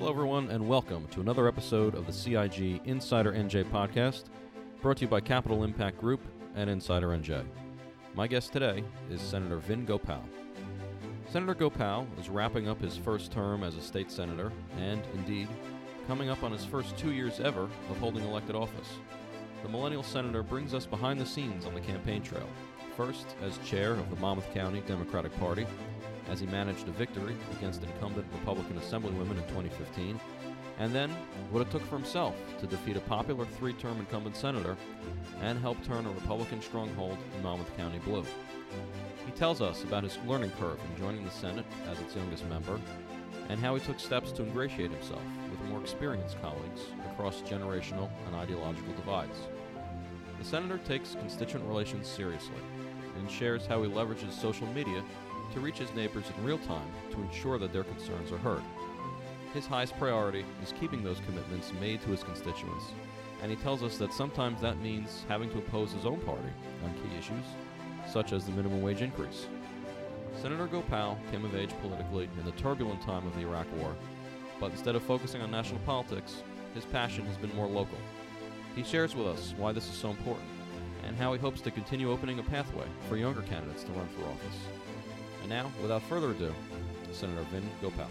Hello, everyone, and welcome to another episode of the CIG Insider NJ podcast, brought to you by Capital Impact Group and Insider NJ. My guest today is Senator Vin Gopal. Senator Gopal is wrapping up his first term as a state senator and, indeed, coming up on his first 2 years ever of holding elected office. The millennial senator brings us behind the scenes on the campaign trail, first as chair of the Monmouth County Democratic Party, as he managed a victory against incumbent Republican Assemblywomen in 2015, and then what it took for himself to defeat a popular three-term incumbent senator and help turn a Republican stronghold in Monmouth County blue. He tells us about his learning curve in joining the Senate as its youngest member, and how he took steps to ingratiate himself with more experienced colleagues across generational and ideological divides. The senator takes constituent relations seriously and shares how he leverages social media to reach his neighbors in real time to ensure that their concerns are heard. His highest priority is keeping those commitments made to his constituents, and he tells us that sometimes that means having to oppose his own party on key issues, such as the minimum wage increase. Senator Gopal came of age politically in the turbulent time of the Iraq War, but instead of focusing on national politics, his passion has been more local. He shares with us why this is so important, and how he hopes to continue opening a pathway for younger candidates to run for office. And now, without further ado, Senator Vin Gopal.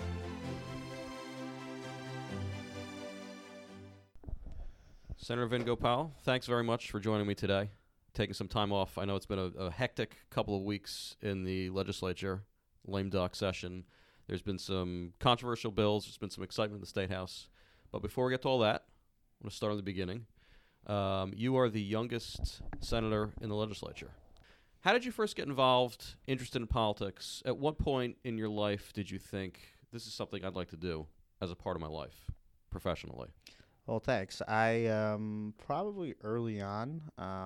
Senator Vin Gopal, thanks very much for joining me today, taking some time off. I know it's been a hectic couple of weeks in the legislature, lame duck session. There's been some controversial bills. There's been some excitement in the State House. But before we get to all that, I'm going to start at the beginning. You are the youngest senator in the legislature. How did you first get involved, interested in politics? At what point in your life did you think, this is something I'd like to do as a part of my life, professionally? Well, thanks. I probably early on,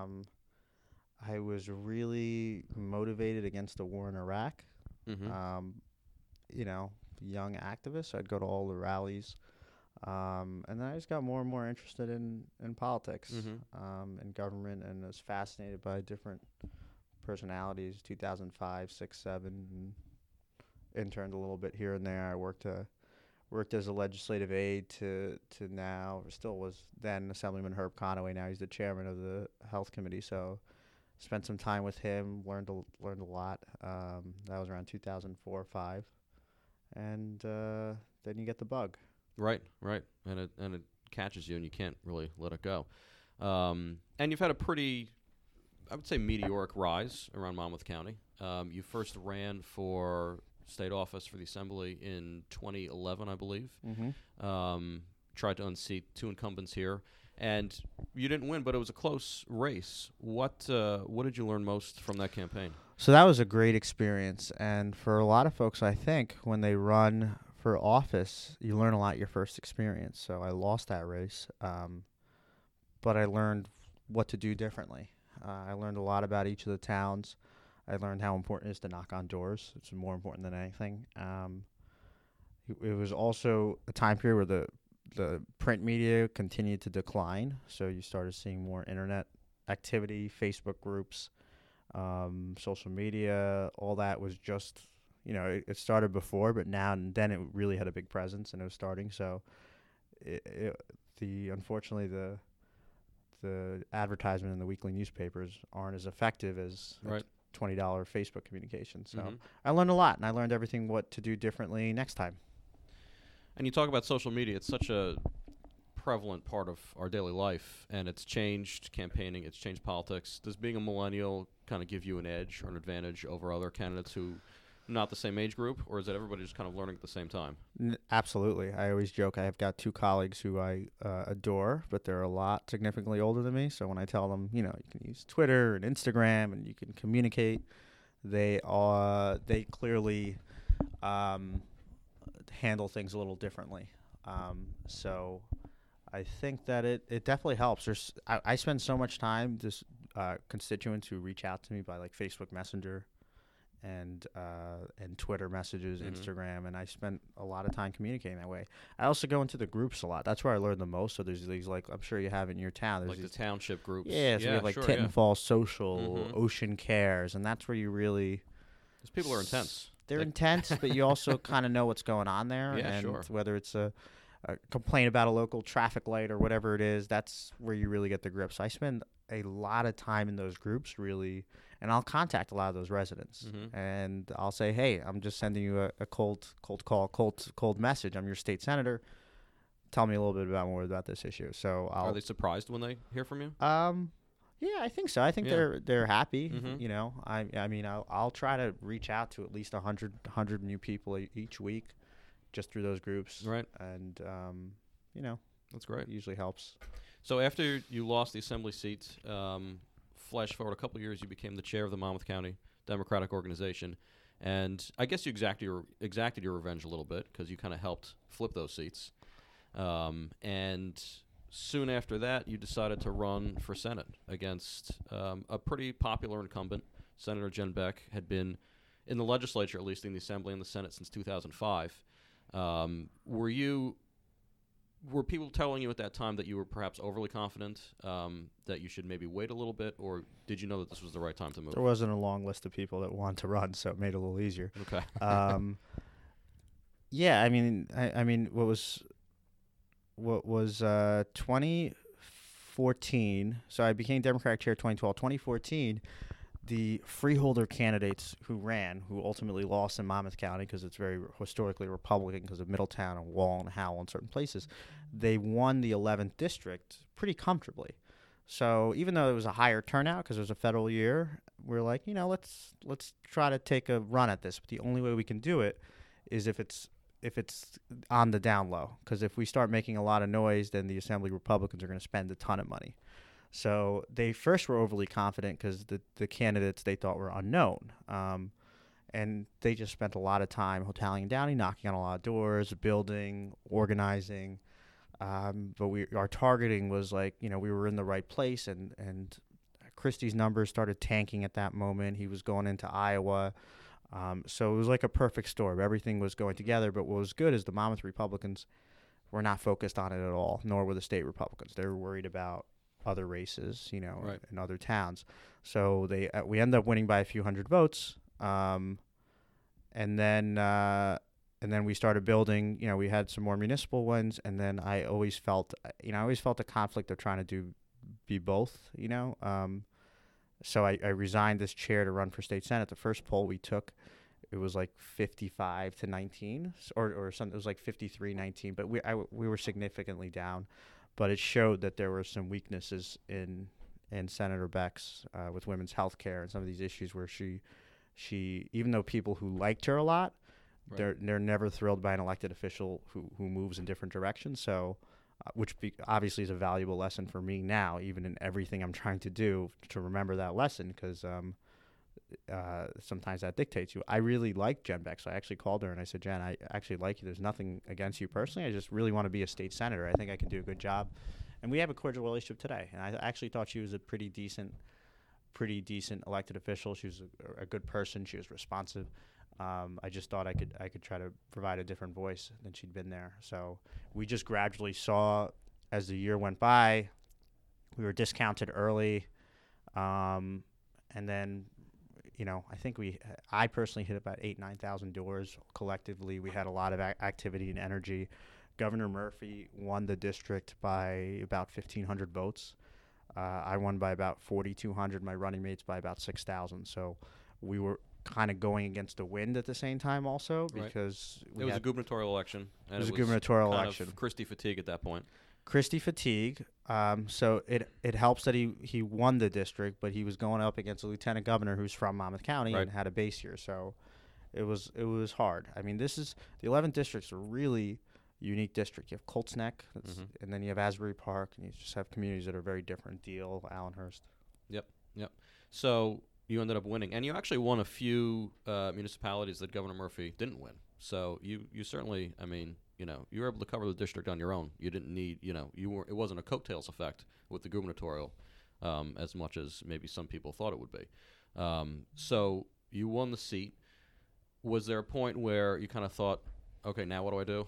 I was really motivated against the war in Iraq. Mm-hmm. Young activist. I'd go to all the rallies. And then I just got more and more interested in politics, in government, and was fascinated by different personalities. 2005, 6, 7, and interned a little bit here and there. I worked as a legislative aide to now, or still was then Assemblyman Herb Conaway. Now he's the chairman of the Health Committee. So spent some time with him, learned a lot. That was around 2004 or 5, and then you get the bug. Right, and it catches you, and you can't really let it go. And you've had a pretty, I would say, meteoric rise around Monmouth County. You first ran for state office for the Assembly in 2011, I believe. Tried to unseat 2 incumbents here, and you didn't win, but it was a close race. What did you learn most from that campaign? So that was a great experience, and for a lot of folks, I think, when they run for office, you learn a lot your first experience. So I lost that race, but I learned what to do differently. I learned a lot about each of the towns. I learned how important it is to knock on doors. It's more important than anything. It was also a time period where the print media continued to decline, so you started seeing more internet activity, Facebook groups, social media. All that was just, it started before, but now and then it really had a big presence, and it was starting. So unfortunately the advertisement in the weekly newspapers aren't as effective as Right. $20 Facebook communication. So I learned a lot, and I learned everything what to do differently next time. And you talk about social media. It's such a prevalent part of our daily life, and it's changed campaigning. It's changed politics. Does being a millennial kind of give you an edge or an advantage over other candidates who not the same age group, or is it everybody just kind of learning at the same time? Absolutely. I always joke I have got 2 colleagues who I adore, but they're a lot significantly older than me. So when I tell them, you can use Twitter and Instagram and you can communicate, they clearly handle things a little differently. So I think that it definitely helps. I spend so much time, constituents who reach out to me by like Facebook Messenger and Twitter messages, Instagram, and I spent a lot of time communicating that way. I also go into the groups a lot. That's where I learn the most. So there's these, like, I'm sure you have in your town. There's like these, the township groups. Yeah, so we have like sure, Tinton Falls Social, Ocean Cares, and that's where you really... Those people are intense. They're intense, but you also kind of know what's going on there. Yeah, and sure. whether it's a complain about a local traffic light or whatever it is, that's where you really get the grip. So I spend a lot of time in those groups, really, and I'll contact a lot of those residents, and I'll say, hey, I'm just sending you a cold call, cold message. I'm your state senator. Tell me a little bit more about this issue. So Are they surprised when they hear from you? Yeah, I think so. I think they're happy. You know, I mean, I'll try to reach out to at least 100 new people each week, just through those groups. Right. And you know, that's great. It usually helps. So after you lost the assembly seat, flash forward a couple of years, you became the chair of the Monmouth County Democratic Organization, and I guess you exacted your revenge a little bit because you kind of helped flip those seats, and soon after that, you decided to run for Senate against a pretty popular incumbent. Senator Jen Beck had been in the legislature, at least in the Assembly and the Senate, since 2005. Were people telling you at that time that you were perhaps overly confident, that you should maybe wait a little bit, or did you know that this was the right time to move? There wasn't a long list of people that wanted to run, so it made it a little easier. Okay. Yeah, I mean, what was 2014? So I became Democratic chair 2012. 2014, the freeholder candidates who ultimately lost in Monmouth County because it's very historically Republican because of Middletown and Wall and Howell and certain places, they won the 11th district pretty comfortably. So even though it was a higher turnout because it was a federal year, we're like, you know, let's try to take a run at this. But the only way we can do it is if it's on the down low, because if we start making a lot of noise, then the Assembly Republicans are going to spend a ton of money. So they first were overly confident because the candidates they thought were unknown. And they just spent a lot of time tallying down, knocking on a lot of doors, building, organizing. But our targeting was like, you know, we were in the right place, and Christie's numbers started tanking at that moment. He was going into Iowa. So it was like a perfect storm. Everything was going together. But what was good is the Monmouth Republicans were not focused on it at all, nor were the state Republicans. They were worried about other races, you know, right, in other towns. So we ended up winning by a few hundred votes, and then we started building. You know, we had some more municipal ones, and then I always felt a conflict of trying to be both. You know, so I resigned as chair to run for state senate. The first poll we took, it was like 55-19, or something. It was like 53-19, but we were significantly down. But it showed that there were some weaknesses in Senator Beck's with women's health care and some of these issues where she even though people who liked her a lot, right, they're never thrilled by an elected official who moves in different directions. So, obviously is a valuable lesson for me now, even in everything I'm trying to do, to remember that lesson, because sometimes that dictates you. I really like Jen Beck, so I actually called her and I said, Jen, I actually like you. There's nothing against you personally. I just really want to be a state senator. I think I can do a good job. And we have a cordial relationship today. And I actually thought she was a pretty decent elected official. She was a good person. She was responsive. I just thought I could try to provide a different voice than she'd been there. So we just gradually saw, as the year went by, we were discounted early, and then, you know, I think I personally hit about 8,000-9,000 doors collectively. We had a lot of activity and energy. Governor Murphy won the district by about 1,500 votes. I won by about 4,200. My running mates by about 6,000. So we were kind of going against the wind at the same time also, because it was a gubernatorial election. And it was a gubernatorial kind election. Of Christie fatigue at that point. Christie fatigue. So it helps that he won the district, but he was going up against a lieutenant governor who's from Monmouth County, right, and had a base here. So it was hard. I mean, the 11th district's a really unique district. You have Colts Neck, and then you have Asbury Park, and you just have communities that are very different. Deal, Allenhurst. Yep. So you ended up winning, and you actually won a few municipalities that Governor Murphy didn't win. So you certainly, I mean, you know, you were able to cover the district on your own. You didn't need, you know, it wasn't a coattails effect with the gubernatorial as much as maybe some people thought it would be. So you won the seat. Was there a point where you kind of thought, okay, now what do I do?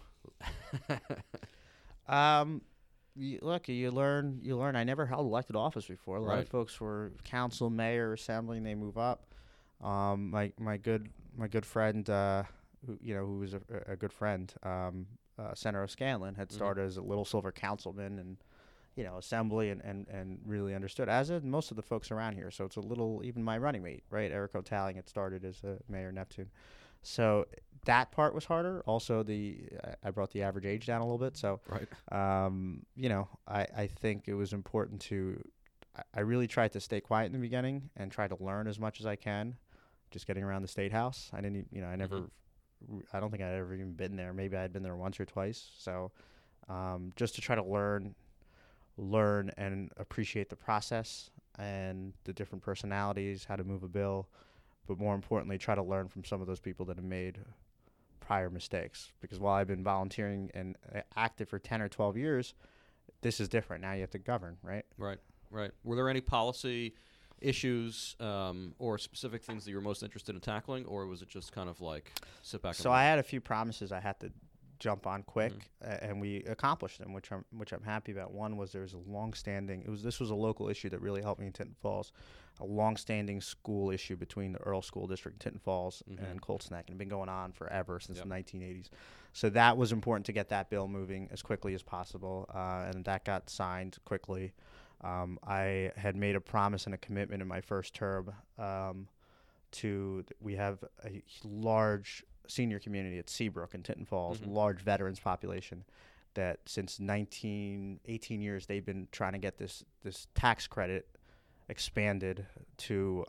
You learn. I never held elected office before. A lot of folks were council, mayor, assembly, and they move up. My good friend, who was a good friend, Senator Scanlon had started as a Little Silver councilman and, assembly and really understood, as did most of the folks around here. So it's a little, even my running mate, right? Eric O'Talion had started as a mayor of Neptune. So that part was harder. Also, I brought the average age down a little bit. So, Right. I think it was important I really tried to stay quiet in the beginning and try to learn as much as I can, just getting around the State House. I didn't, I never, I don't think I'd ever even been there. Maybe I'd been there once or twice. So, just to try to learn and appreciate the process and the different personalities, how to move a bill, but more importantly, try to learn from some of those people that have made prior mistakes. Because while I've been volunteering and active for 10 or 12 years, this is different. Now you have to govern, right? Right. Were there any policy issues or specific things that you were most interested in tackling, or was it just kind of like sit back? So I had a few promises I had to jump on quick, and we accomplished them, which I'm happy about. One was there was a long-standing. This was a local issue that really helped me in Tinton Falls, a long-standing school issue between the Earl School District in Tinton Falls and Colts Neck, and been going on forever since the 1980s. So that was important to get that bill moving as quickly as possible, and that got signed quickly. I had made a promise and a commitment in my first term we have a large senior community at Seabrook in Tinton Falls, large veterans population that since 18 years they've been trying to get this tax credit expanded to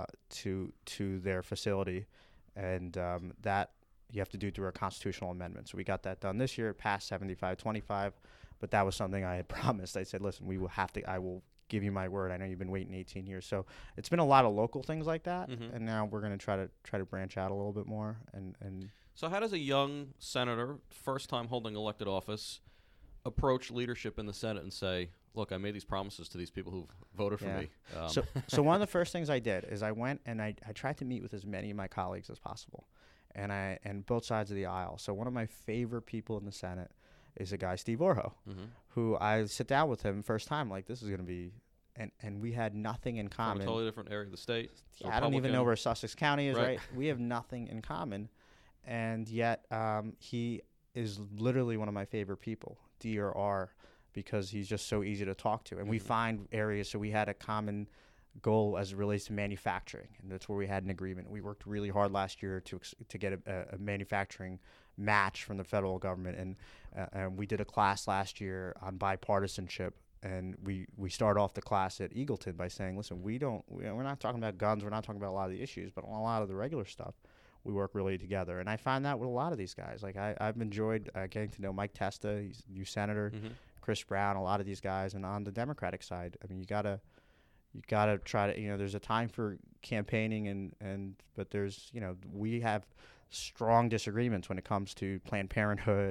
their facility, and that you have to do through a constitutional amendment. So we got that done this year. It passed 75-25, but that was something I had promised. I said, listen, I will give you my word. I know you've been waiting 18 years. So it's been a lot of local things like that, and now we're going to try to branch out a little bit more. And So how does a young senator, first time holding elected office, approach leadership in the Senate and say, look, I made these promises to these people who voted for me? So one of the first things I did is I went and I tried to meet with as many of my colleagues as possible, and both sides of the aisle. So one of my favorite people in the Senate is a guy, Steve Orho, who I sit down with him first time, like, this is going to be, and we had nothing in common. From a totally different area of the state. Yeah, I don't even know where Sussex County is, right? We have nothing in common, and yet he is literally one of my favorite people, D or R, because he's just so easy to talk to. And we find areas, so we had a common goal as it relates to manufacturing, and that's where we had an agreement. We worked really hard last year to get a manufacturing match from the federal government, and we did a class last year on bipartisanship, and we start off the class at Eagleton by saying, listen, we're not talking about guns, we're not talking about a lot of the issues, but on a lot of the regular stuff, we work really together. And I find that with a lot of these guys. Like I've enjoyed getting to know Mike Testa, he's a new senator, Chris Brown, a lot of these guys, and on the Democratic side, I mean, you gotta try to, there's a time for campaigning but there's, we have strong disagreements when it comes to Planned Parenthood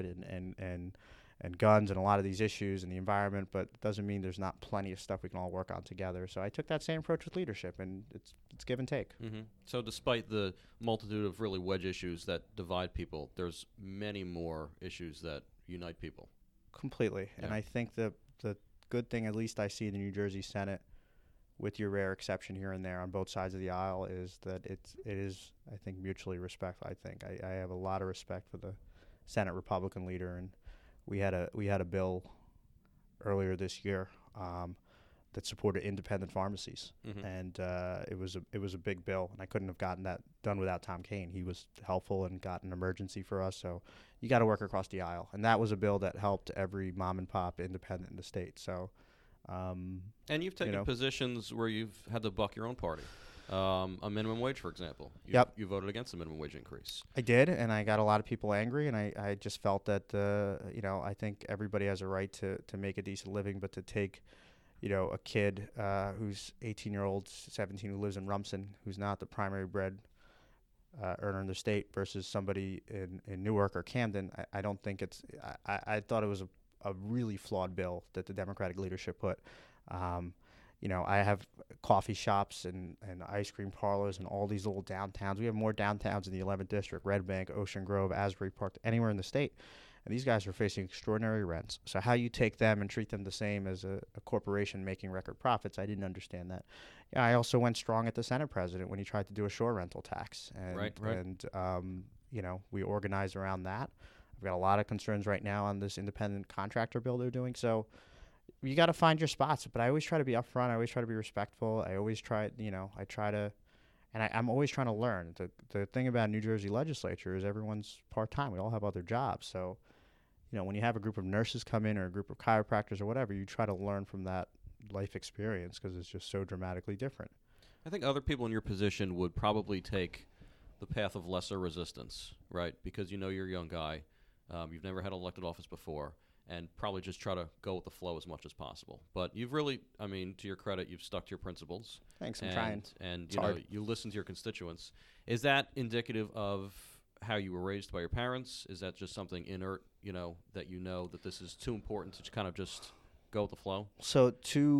and guns and a lot of these issues and the environment, but it doesn't mean there's not plenty of stuff we can all work on together. So I took that same approach with leadership, and it's give and take. So despite the multitude of really wedge issues that divide people, there's many more issues that unite people. Completely. Yeah. And I think the good thing, at least I see in the New Jersey Senate, with your rare exception here and there on both sides of the aisle, is that it is, I think, mutually respectful. I think I have a lot of respect for the Senate Republican leader, and we had a bill earlier this year that supported independent pharmacies, and it was a big bill, and I couldn't have gotten that done without Tom Kean. He was helpful and got an emergency for us. So you got to work across the aisle, and that was a bill that helped every mom and pop independent in the state. So. And you've taken positions where you've had to buck your own party. A minimum wage, for example. You voted against the minimum wage increase. I did, and I got a lot of people angry, and I just felt that, I think everybody has a right to make a decent living, but to take, a kid who's 18-year-old, 17, who lives in Rumson, who's not the primary bread earner in the state, versus somebody in Newark or Camden, I don't think it's – I thought it was a really flawed bill that the Democratic leadership put. I have coffee shops and ice cream parlors and all these little downtowns. We have more downtowns in the 11th District, Red Bank, Ocean Grove, Asbury Park, anywhere in the state. And these guys are facing extraordinary rents. So how you take them and treat them the same as a corporation making record profits, I didn't understand that. Yeah, I also went strong at the Senate president when he tried to do a shore rental tax. And, right. And we organized around that. I've got a lot of concerns right now on this independent contractor bill they're doing. So you got to find your spots. But I always try to be upfront. I always try to be respectful. I always try, I try to, and I'm always trying to learn. The thing about New Jersey legislature is everyone's part-time. We all have other jobs. So, when you have a group of nurses come in or a group of chiropractors or whatever, you try to learn from that life experience because it's just so dramatically different. I think other people in your position would probably take the path of lesser resistance, right? Because you're a young guy, you've never had elected office before, and probably just try to go with the flow as much as possible. But you've really, to your credit, you've stuck to your principles. Thanks, I'm trying. And you listen to your constituents. Is that indicative of how you were raised by your parents? Is that just something inert, that this is too important to kind of just go with the flow? So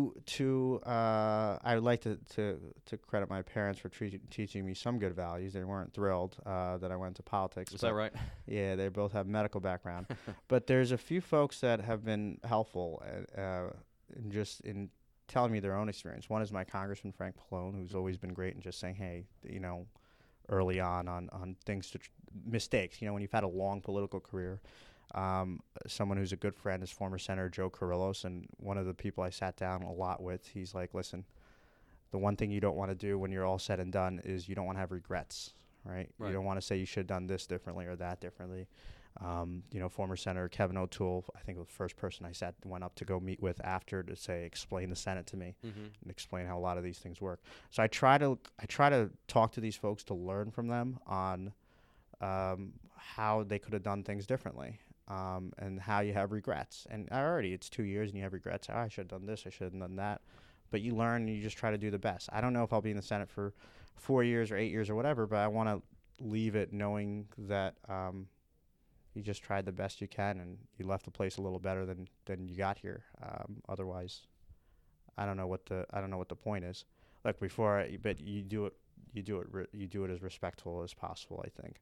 I would like to credit my parents for teaching me some good values. They weren't thrilled that I went to politics. Is that right? Yeah, they both have medical background. But there's a few folks that have been helpful in telling me their own experience. One is my Congressman Frank Pallone, who's always been great in just saying, hey, early on things, mistakes. When you've had a long political career. Someone who's a good friend is former Senator Joe Carrillos, and one of the people I sat down a lot with, he's like, listen, the one thing you don't want to do when you're all said and done is you don't want to have regrets, right? You don't want to say you should have done this differently or that differently. Former Senator Kevin O'Toole, I think was the first person I went up to go meet with after to say, explain the Senate to me and explain how a lot of these things work. So I try to talk to these folks to learn from them on how they could have done things differently. And how you have regrets. And it's 2 years and you have regrets. I should have done this, I should have done that. But you learn and you just try to do the best. I don't know if I'll be in the Senate for 4 years or 8 years or whatever, but I want to leave it knowing that you just tried the best you can and you left the place a little better than you got here. Otherwise, I don't know what the point is. Like but you do it as respectful as possible, I think.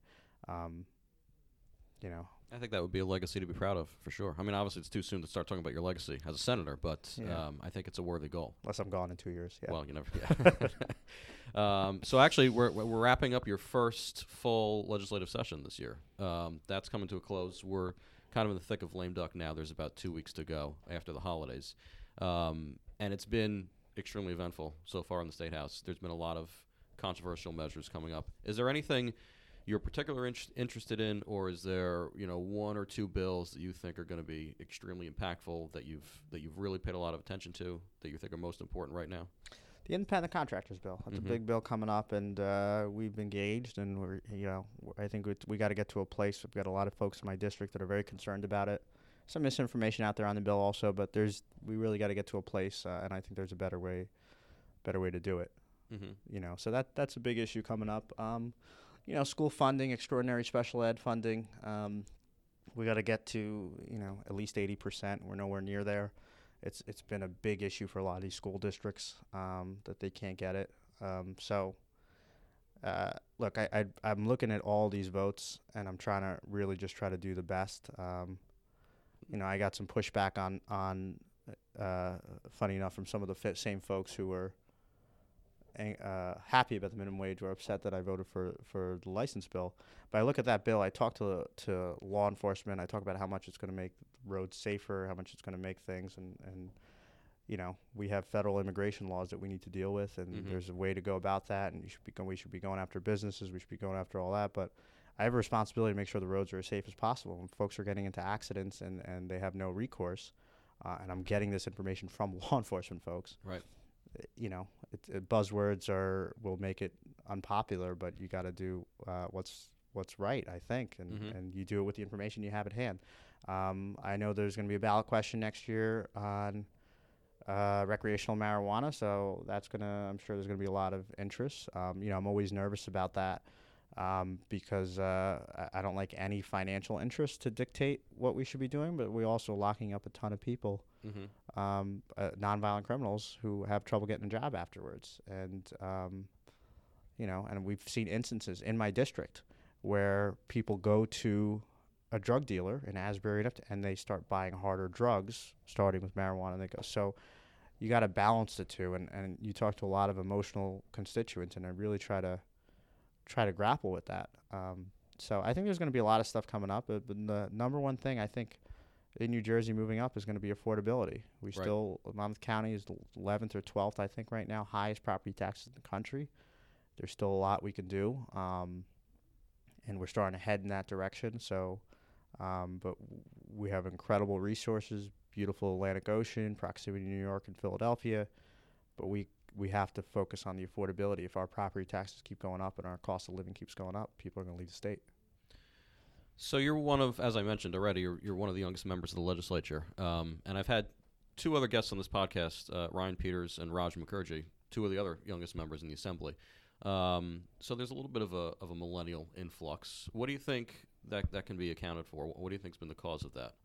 I think that would be a legacy to be proud of, for sure. Obviously, it's too soon to start talking about your legacy as a senator, but I think it's a worthy goal. Unless I'm gone in 2 years. Yeah. Well, you never. Yeah. So actually, we're wrapping up your first full legislative session this year. That's coming to a close. We're kind of in the thick of lame duck now. There's about 2 weeks to go after the holidays, and it's been extremely eventful so far in the State House. There's been a lot of controversial measures coming up. Is there anything you're particularly interested in, or is there one or two bills that you think are going to be extremely impactful that you've really paid a lot of attention to that you think are most important right now? The independent contractors bill. That's a big bill coming up, and we've engaged, and I think we got to get to a place. We've got a lot of folks in my district that are very concerned about it. Some misinformation out there on the bill also, but we really got to get to a place, and I think there's a better way to do it. So that's a big issue coming up. School funding, extraordinary special ed funding. We got to get to, at least 80%. We're nowhere near there. It's been a big issue for a lot of these school districts that they can't get it. Look, I'm looking at all these votes, and I'm trying to really just try to do the best. I got some pushback on funny enough, from some of the same folks who were happy about the minimum wage or upset that I voted for the license bill. But I look at that bill, I talk to law enforcement, I talk about how much it's going to make roads safer, how much it's going to make things, and we have federal immigration laws that we need to deal with, and there's a way to go about that, and we should be going after businesses, we should be going after all that, but I have a responsibility to make sure the roads are as safe as possible. When folks are getting into accidents and they have no recourse, and I'm getting this information from law enforcement folks. Right. Buzzwords will make it unpopular, but you got to do what's right, I think, and you do it with the information you have at hand. I know there's going to be a ballot question next year on recreational marijuana, so I'm sure there's going to be a lot of interest. I'm always nervous about that because I don't like any financial interest to dictate what we should be doing, but we're also locking up a ton of people. Nonviolent criminals who have trouble getting a job afterwards. And, and we've seen instances in my district where people go to a drug dealer in Asbury and they start buying harder drugs, starting with marijuana, and they go. So you got to balance the two. And you talk to a lot of emotional constituents, and I really try to grapple with that. So I think there's going to be a lot of stuff coming up. But the number one thing I think in New Jersey moving up is going to be affordability. We Right. still, Monmouth County is the 11th or 12th, I think, right now, highest property taxes in the country. There's still a lot we can do, and we're starting to head in that direction. So, but we have incredible resources, beautiful Atlantic Ocean, proximity to New York and Philadelphia, but we have to focus on the affordability. If our property taxes keep going up and our cost of living keeps going up, people are going to leave the state. So you're one of, as I mentioned already, you're one of the youngest members of the legislature. And I've had two other guests on this podcast, Ryan Peters and Raj Mukherjee, two of the other youngest members in the assembly. So there's a little bit of a millennial influx. What do you think that can be accounted for? What do you think's been the cause of that?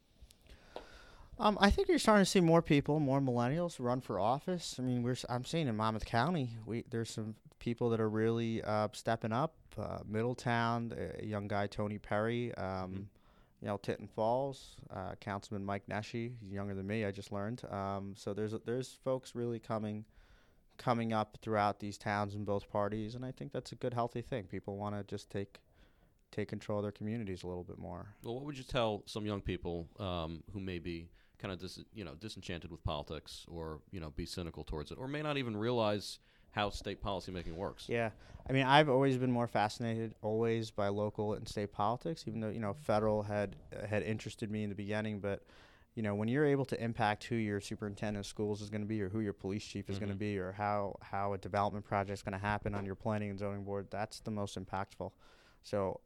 I think you're starting to see more people, more millennials run for office. I mean, I'm seeing in Monmouth County, there's some people that are really stepping up. Middletown, a young guy, Tony Perry, Tinton Falls, Councilman Mike Nesci, he's younger than me, I just learned. So there's folks really coming up throughout these towns in both parties, and I think that's a good, healthy thing. People want to just take control of their communities a little bit more. Well, what would you tell some young people who may be kind of disenchanted with politics, or be cynical towards it, or may not even realize how state policymaking works? Yeah, I mean, I've always been more fascinated by local and state politics, even though federal had interested me in the beginning. But when you're able to impact who your superintendent of schools is going to be, or who your police chief is going to be, or how a development project is going to happen on your planning and zoning board, that's the most impactful. So,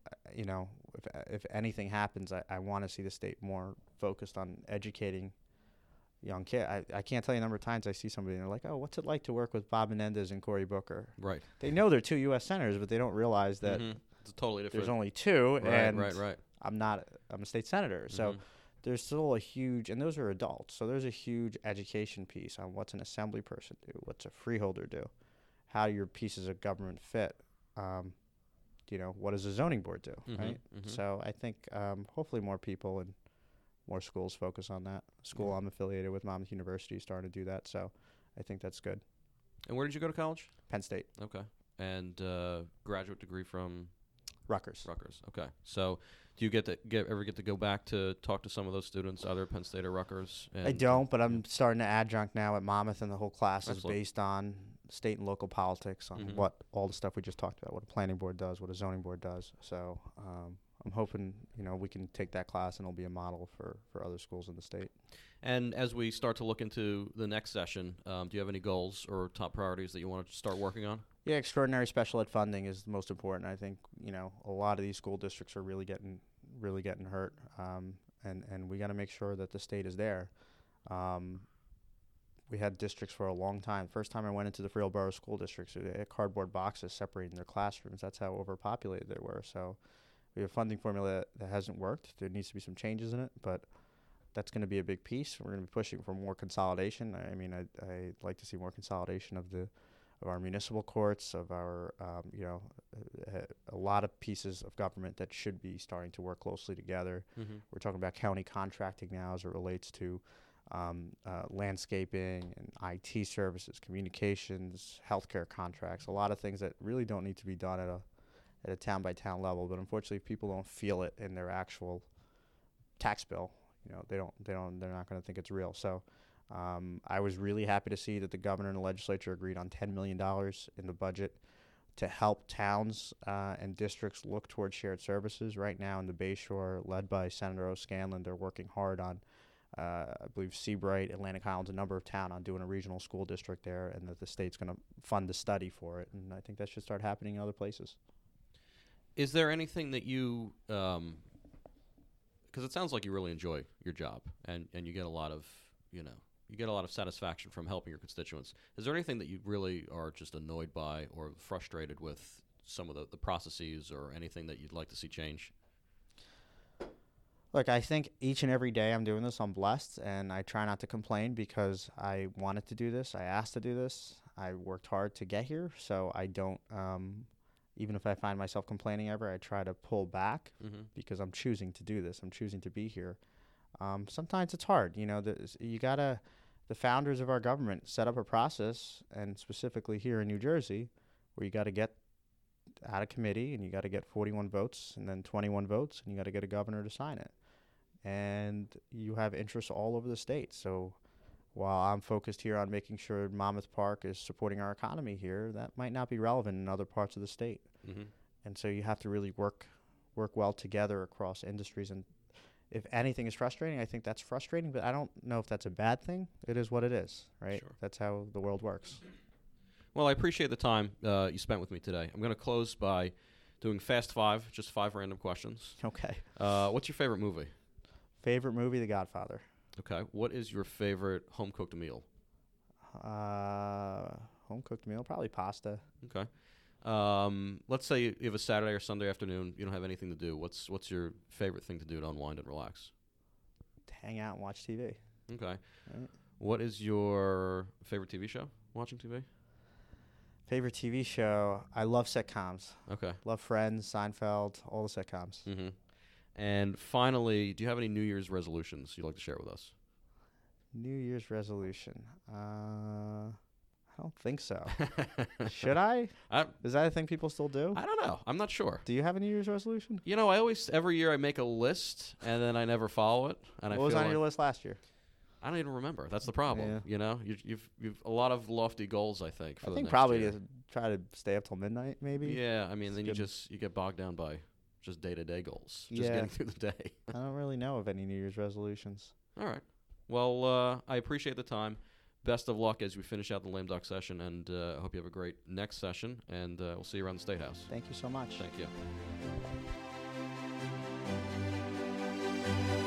if anything happens, I want to see the state more focused on educating young kids. I can't tell you the number of times I see somebody and they're like, oh, what's it like to work with Bob Menendez and Cory Booker? Right. They know they're two U.S. senators, but they don't realize that it's totally different. there's only two, and right. I'm a state senator. So there's still a huge, and those are adults, so there's a huge education piece on what's an assembly person do, what's a freeholder do, how your pieces of government fit. What does a zoning board do, right? So I think hopefully more people and more schools focus on that. School I'm affiliated with, Monmouth University, is starting to do that, so I think that's good. And where did you go to college? Penn State. Okay. And graduate degree from? Rutgers. Okay. So do you ever get to go back to talk to some of those students, either Penn State or Rutgers? I don't, but I'm starting to adjunct now at Monmouth, and the whole class is based on state and local politics, on what all the stuff we just talked about, what a planning board does, what a zoning board does. So I'm hoping we can take that class and it'll be a model for other schools in the state. And as we start to look into the next session, do you have any goals or top priorities that you want to start working on? Yeah, extraordinary special ed funding is the most important. I think a lot of these school districts are really getting hurt, and we got to make sure that the state is there. We had districts for a long time. First time I went into the Freehold Borough School Districts, they had cardboard boxes separating their classrooms. That's how overpopulated they were. So we have a funding formula that hasn't worked. There needs to be some changes in it, but that's going to be a big piece. We're going to be pushing for more consolidation. I mean, I'd like to see more consolidation of our municipal courts, of our, a lot of pieces of government that should be starting to work closely together. We're talking about county contracting now as it relates to landscaping and IT services, communications, healthcare contracts, a lot of things that really don't need to be done at a town by town level. But unfortunately, if people don't feel it in their actual tax bill, they're not going to think it's real. So I was really happy to see that the governor and the legislature agreed on $10 million in the budget to help towns and districts look towards shared services. Right now in the Bayshore, led by Senator O'Scanlan, they're working hard on I believe Seabright, Atlantic Highlands, a number of towns on doing a regional school district there, and that the state's going to fund the study for it. And I think that should start happening in other places. Is there anything that you, because it sounds like you really enjoy your job, and you get a lot of, satisfaction from helping your constituents. Is there anything that you really are just annoyed by or frustrated with some of the processes, or anything that you'd like to see change? Look, I think each and every day I'm doing this, I'm blessed, and I try not to complain because I wanted to do this. I asked to do this. I worked hard to get here, so I don't, even if I find myself complaining ever, I try to pull back because I'm choosing to do this. I'm choosing to be here. Sometimes it's hard. The founders of our government set up a process, and specifically here in New Jersey, where you got to get at a committee, and you got to get 41 votes and then 21 votes, and you got to get a governor to sign it. And you have interests all over the state. So while I'm focused here on making sure Monmouth Park is supporting our economy here, that might not be relevant in other parts of the state. Mm-hmm. And so you have to really work well together across industries. And if anything is frustrating, I think that's frustrating, but I don't know if that's a bad thing. It is what it is, right? Sure. That's how the world works. Well, I appreciate the time you spent with me today. I'm going to close by doing Fast 5, just 5 random questions. Okay. What's your favorite movie? Favorite movie, The Godfather. Okay. What is your favorite home-cooked meal? Home-cooked meal, probably pasta. Okay. Let's say you have a Saturday or Sunday afternoon. You don't have anything to do. What's your favorite thing to do to unwind and relax? To hang out and watch TV. Okay. Right. What is your favorite TV show? Watching TV? Favorite TV show, I love sitcoms. Okay. Love Friends, Seinfeld, all the sitcoms. Mm-hmm. And finally, do you have any New Year's resolutions you'd like to share with us? New Year's resolution. I don't think so. Should I? Is that a thing people still do? I don't know. I'm not sure. Do you have a New Year's resolution? You know, I always, every year I make a list, and then I never follow it. And What I was feel on like your list last year? I don't even remember. That's the problem. Yeah. You know, you've a lot of lofty goals, I think, for I the think next probably year. to try to stay up till midnight, maybe. Yeah, I mean, It's then good. you get bogged down by just day-to-day goals, just Yeah. getting through the day. I don't really know of any New Year's resolutions. All right. Well, I appreciate the time. Best of luck as we finish out the Lame Duck session, and I hope you have a great next session, and we'll see you around the State House. Thank you so much. Thank you.